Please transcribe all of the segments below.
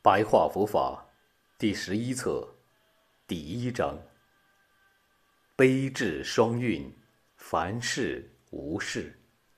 白话佛法第11册第1章：悲智双运，凡事无事。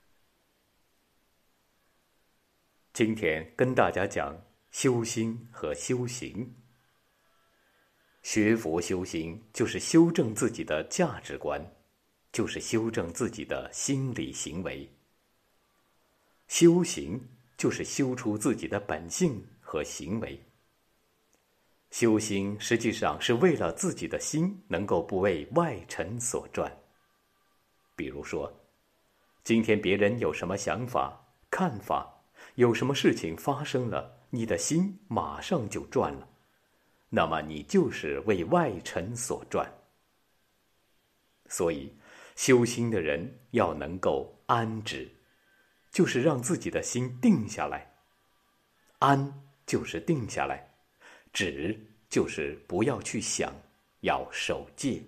今天跟大家讲修心和修行。学佛修心就是修正自己的价值观，就是修正自己的心理行为。修行就是修出自己的本性和行为。修心实际上是为了自己的心能够不为外尘所转。比如说，今天别人有什么想法、看法，有什么事情发生了，你的心马上就转了，那么你就是为外尘所转。所以，修心的人要能够安止，就是让自己的心定下来。安就是定下来，止就是不要去想，要守戒。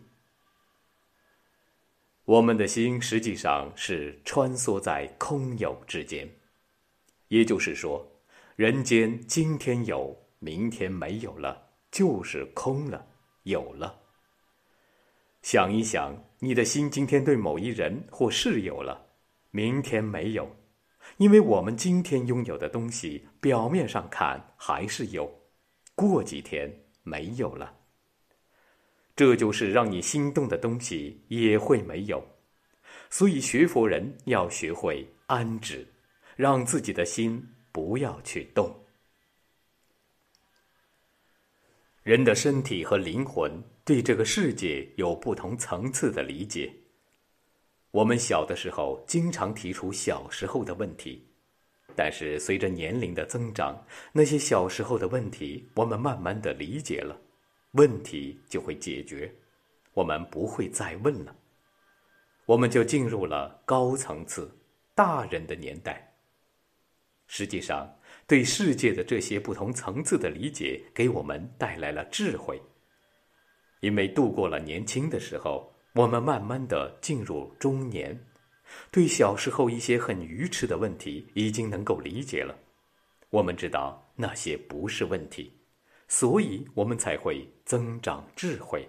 我们的心实际上是穿梭在空有之间，也就是说，人间今天有，明天没有了，就是空了，有了。想一想，你的心今天对某一人或事有了，明天没有，因为我们今天拥有的东西，表面上看还是有，过几天没有了。这就是让你心动的东西也会没有。所以学佛人要学会安止，让自己的心不要去动。人的身体和灵魂对这个世界有不同层次的理解。我们小的时候经常提出小时候的问题，但是随着年龄的增长，那些小时候的问题我们慢慢的理解了，问题就会解决，我们不会再问了，我们就进入了高层次大人的年代。实际上，对世界的这些不同层次的理解给我们带来了智慧。因为度过了年轻的时候，我们慢慢的进入中年，对小时候一些很愚痴的问题已经能够理解了。我们知道那些不是问题，所以我们才会增长智慧。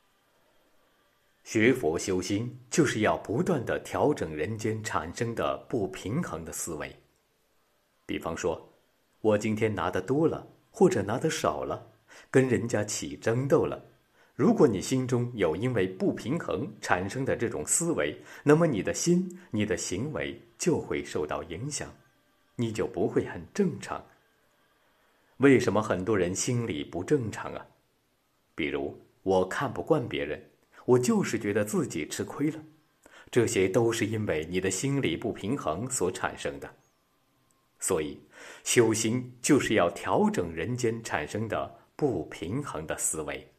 学佛修心就是要不断的调整人间产生的不平衡的思维。比方说，我今天拿得多了，或者拿得少了，跟人家起争斗了。如果你心中有因为不平衡产生的这种思维，那么你的心、你的行为就会受到影响，你就不会很正常。为什么很多人心理不正常啊？比如，我看不惯别人，我就是觉得自己吃亏了，这些都是因为你的心理不平衡所产生的。所以，修心就是要调整人间产生的不平衡的思维。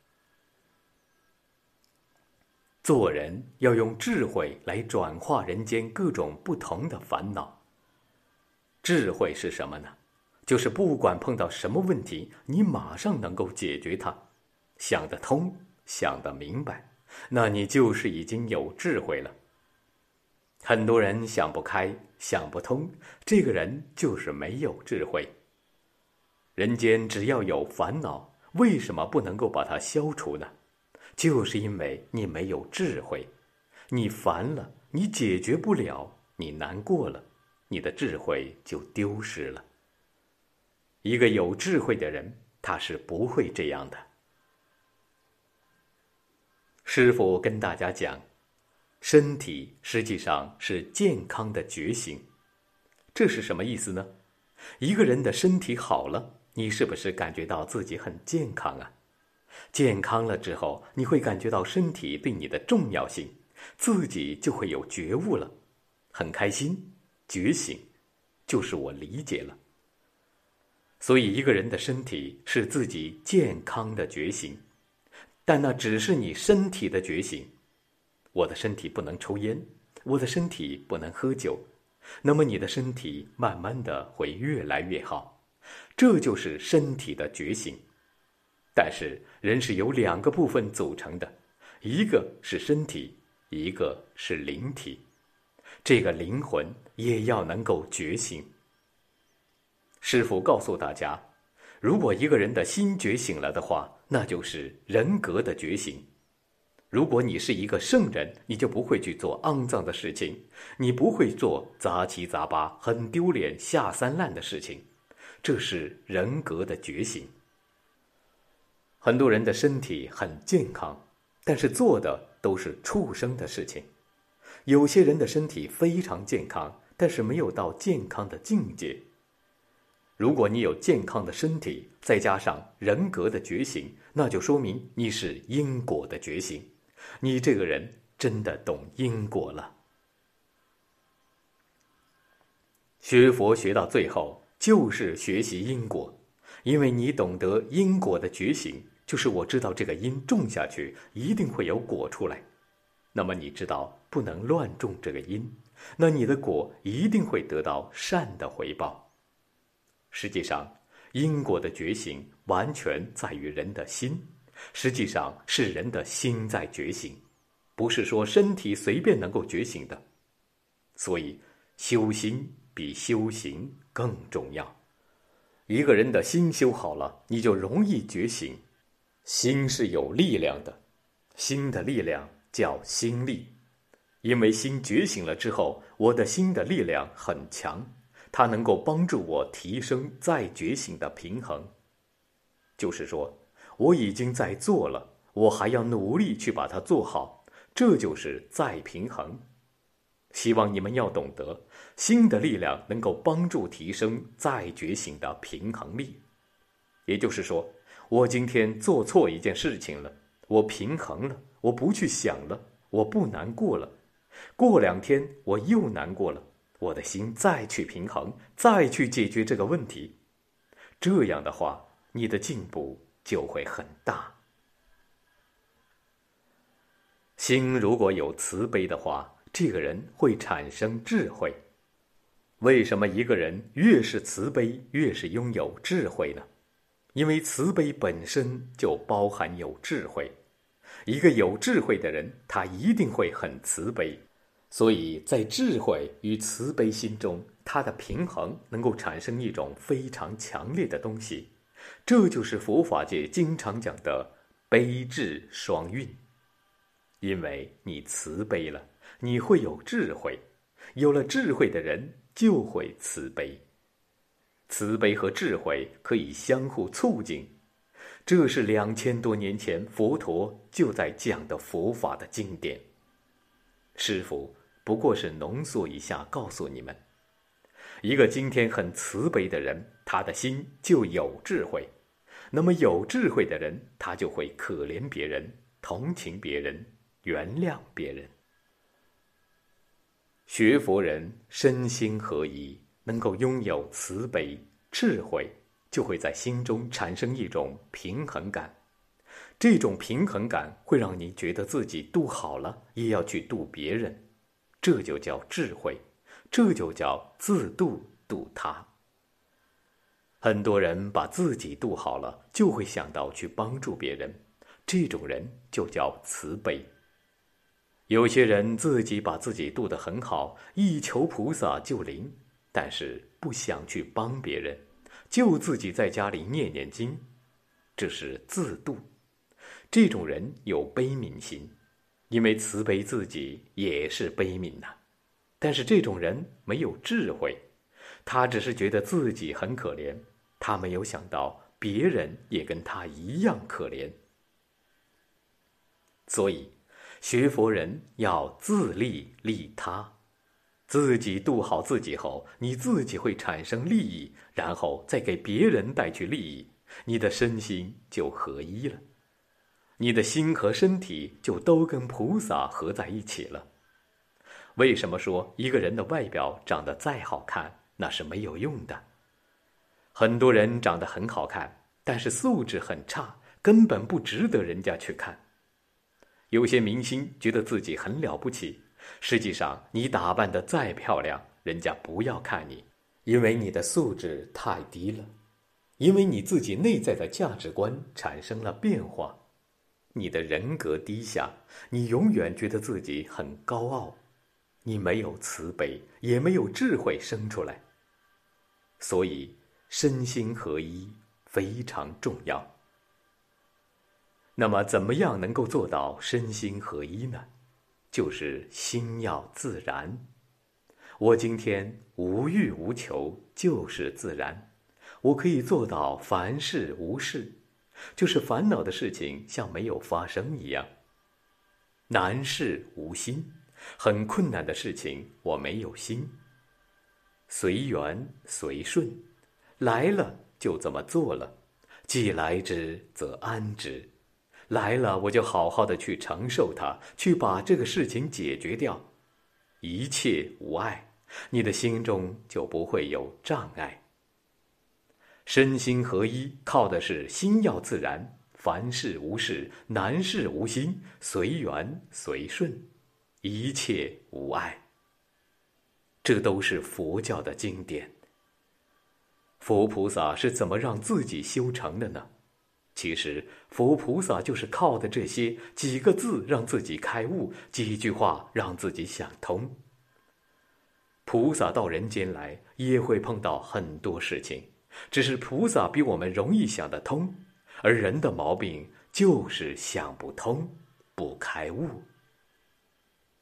做人要用智慧来转化人间各种不同的烦恼。智慧是什么呢？就是不管碰到什么问题，你马上能够解决它，想得通，想得明白，那你就是已经有智慧了。很多人想不开，想不通，这个人就是没有智慧。人间只要有烦恼，为什么不能够把它消除呢？就是因为你没有智慧。你烦了，你解决不了，你难过了，你的智慧就丢失了。一个有智慧的人，他是不会这样的。师父跟大家讲，身体实际上是健康的觉醒。这是什么意思呢？一个人的身体好了，你是不是感觉到自己很健康啊？健康了之后，你会感觉到身体对你的重要性，自己就会有觉悟了，很开心，觉醒，就是我理解了。所以一个人的身体是自己健康的觉醒，但那只是你身体的觉醒。我的身体不能抽烟，我的身体不能喝酒，那么你的身体慢慢的会越来越好，这就是身体的觉醒。但是人是由2个部分组成的，一个是身体，一个是灵体，这个灵魂也要能够觉醒。师父告诉大家， 如果一个人的心觉醒了的话，那就是人格的觉醒。如果你是一个圣人，你就不会去做肮脏的事情，你不会做杂七杂八、很丢脸、下三滥的事情，这是人格的觉醒。很多人的身体很健康，但是做的都是畜生的事情。有些人的身体非常健康，但是没有到健康的境界。如果你有健康的身体，再加上人格的觉醒，那就说明你是因果的觉醒。你这个人真的懂因果了。学佛学到最后，就是学习因果，因为你懂得因果的觉醒，就是我知道这个因种下去，一定会有果出来。那么你知道不能乱种这个因，那你的果一定会得到善的回报。实际上，因果的觉醒完全在于人的心，实际上是人的心在觉醒，不是说身体随便能够觉醒的。所以，修心比修行更重要。一个人的心修好了，你就容易觉醒。心是有力量的，心的力量叫心力。因为心觉醒了之后，我的心的力量很强，它能够帮助我提升再觉醒的平衡。就是说，我已经在做了，我还要努力去把它做好，这就是再平衡。希望你们要懂得，心的力量能够帮助提升再觉醒的平衡力。也就是说，我今天做错一件事情了，我平衡了，我不去想了，我不难过了。过2天我又难过了，我的心再去平衡，再去解决这个问题。这样的话，你的进步就会很大。心如果有慈悲的话，这个人会产生智慧。为什么一个人越是慈悲，越是拥有智慧呢？因为慈悲本身就包含有智慧。一个有智慧的人，他一定会很慈悲。所以在智慧与慈悲心中，它的平衡能够产生一种非常强烈的东西。这就是佛法界经常讲的悲智双运。因为你慈悲了，你会有智慧，有了智慧的人就会慈悲。慈悲和智慧可以相互促进，这是2000多年前佛陀就在讲的佛法的经典。师父不过是浓缩一下告诉你们，一个今天很慈悲的人，他的心就有智慧。那么有智慧的人，他就会可怜别人，同情别人，原谅别人。学佛人身心合一，能够拥有慈悲、智慧，就会在心中产生一种平衡感。这种平衡感会让你觉得自己度好了，也要去度别人，这就叫智慧，这就叫自度度他。很多人把自己度好了，就会想到去帮助别人，这种人就叫慈悲。有些人自己把自己度得很好，一求菩萨就灵，但是不想去帮别人，就自己在家里念念经，这是自度。这种人有悲悯心，因为慈悲自己也是悲悯呐。但是这种人没有智慧，他只是觉得自己很可怜，他没有想到别人也跟他一样可怜。所以学佛人要自利利他，自己度好自己后，你自己会产生利益，然后再给别人带去利益，你的身心就合一了，你的心和身体就都跟菩萨合在一起了。为什么说一个人的外表长得再好看，那是没有用的？很多人长得很好看，但是素质很差，根本不值得人家去看。有些明星觉得自己很了不起，实际上你打扮得再漂亮，人家不要看你，因为你的素质太低了，因为你自己内在的价值观产生了变化，你的人格低下，你永远觉得自己很高傲，你没有慈悲，也没有智慧生出来。所以身心合一非非常重要。那么怎么样能够做到身心合一呢？就是心要自然。我今天无欲无求，就是自然。我可以做到凡事无事，就是烦恼的事情像没有发生一样。难事无心，很困难的事情我没有心。随缘随顺，来了就这么做了，既来之则安之。来了我就好好的去承受它，去把这个事情解决掉。一切无碍，你的心中就不会有障碍。身心合一靠的是心要自然，凡事无事，难事无心，随缘随顺，一切无碍。这都是佛教的经典。佛菩萨是怎么让自己修成的呢？其实佛菩萨就是靠的这些几个字让自己开悟，几句话让自己想通。菩萨到人间来也会碰到很多事情，只是菩萨比我们容易想得通，而人的毛病就是想不通，不开悟。